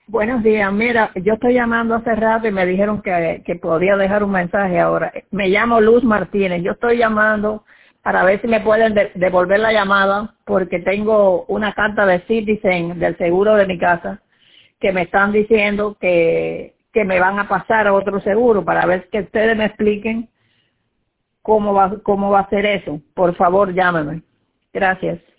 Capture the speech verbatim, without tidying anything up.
Buenos días, mira, yo estoy llamando hace rato y me dijeron que, que podía dejar un mensaje ahora. Me llamo Luz Martínez, yo estoy llamando para ver si me pueden de, devolver la llamada porque tengo una carta de Citizen del seguro de mi casa que me están diciendo que, que me van a pasar a otro seguro para ver que ustedes me expliquen cómo va, cómo va a ser eso. Por favor, llámeme. Gracias.